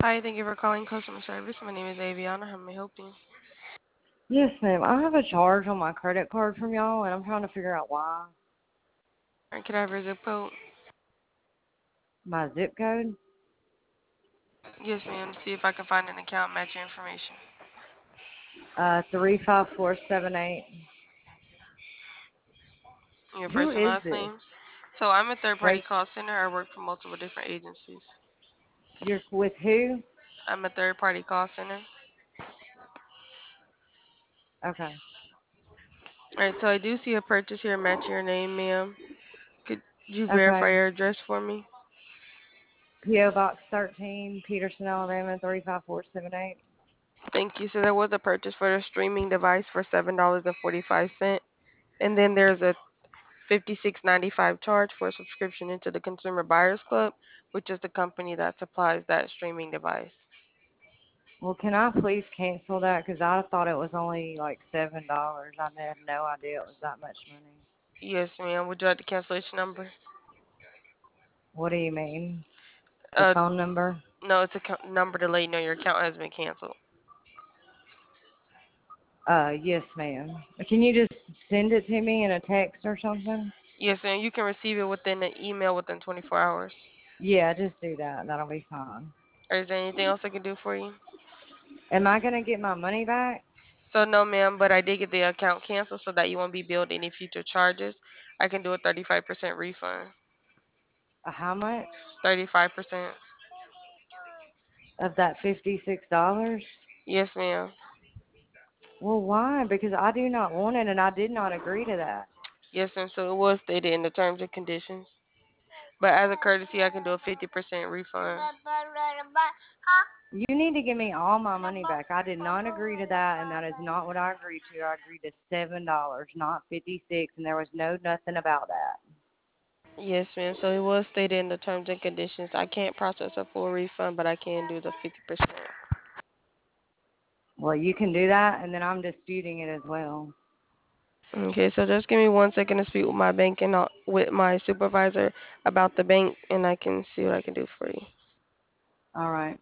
Hi, thank you for calling customer service. My name is Aviana. How may I help you? Yes, ma'am. I have a charge on my credit card from y'all, and I'm trying to figure out why. Alright, can I have your zip code? My zip code? Yes, ma'am. See if I can find an account match your information. 35478. Your Who first and is last this? names. So I'm a third-party Grace, call center. I work for multiple different agencies. you're with who? I'm a third-party call center. Okay. Alright, so I do see a purchase here matching your name, ma'am. Could you verify Okay. your address for me? P.O. Box 13, Peterson, Alabama, 35478. Thank you. So there was a purchase for the streaming device for $7.45, and then there's a 56.95 charge for a subscription into the Consumer Buyers Club, which is the company that supplies that streaming device. Well, can I please cancel that? Because I thought it was only like $7. I had no idea it was that much money. Yes, ma'am. Would you like the cancellation number? What do you mean? The Uh, phone number? no, it's a number to let you know your account has been canceled. Yes, ma'am. Can you just send it to me in a text or something? Yes, ma'am. You can receive it within an email within 24 hours. Yeah, just do that. That'll be fine. Or is there anything else I can do for you? Am I gonna get my money back? So no, ma'am, but I did get the account canceled so that you won't be billed any future charges. I can do a 35% refund. How much 35%. of that $56? Yes, ma'am. Well, why? Because I do not want it, and I did not agree to that. Yes, ma'am. So it was stated in the terms and conditions. But as a courtesy, I can do a 50% refund. You need to give me all my money back. I did not agree to that, and that is not what I agreed to. I agreed to $7, not 56, and there was no nothing about that. Yes, ma'am. So it was stated in the terms and conditions. I can't process a full refund, but I can do the 50%. Well, you can do that, and then I'm disputing it as well. Okay, so just give me 1 second to speak with my bank and with my supervisor about the bank, and I can see what I can do for you. All right.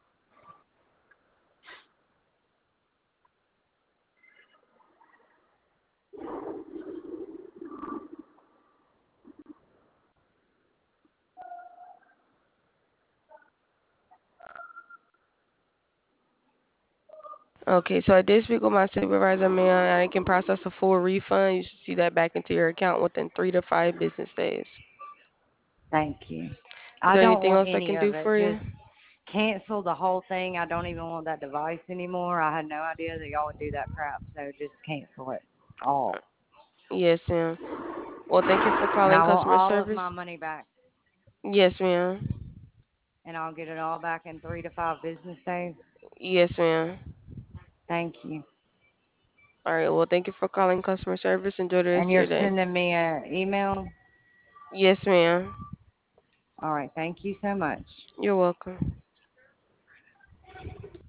Okay, so I did speak with my supervisor, ma'am, and I can process a full refund. You should see that back into your account within 3 to 5 business days. Thank you. Is I there don't anything want else I any can do of it. for you? Just cancel the whole thing. I don't even want that device anymore. I had no idea that y'all would do that crap. So just cancel it all. Yes, ma'am. Well, thank you for And calling I want customer all of my service. money back. Yes, ma'am. And I'll get it all back in 3 to 5 business days. Yes, ma'am. Thank you. All right. Well, thank you for calling customer service. Enjoy the And rest of you're your day. sending me an email? Yes, ma'am. All right. Thank you so much. You're welcome.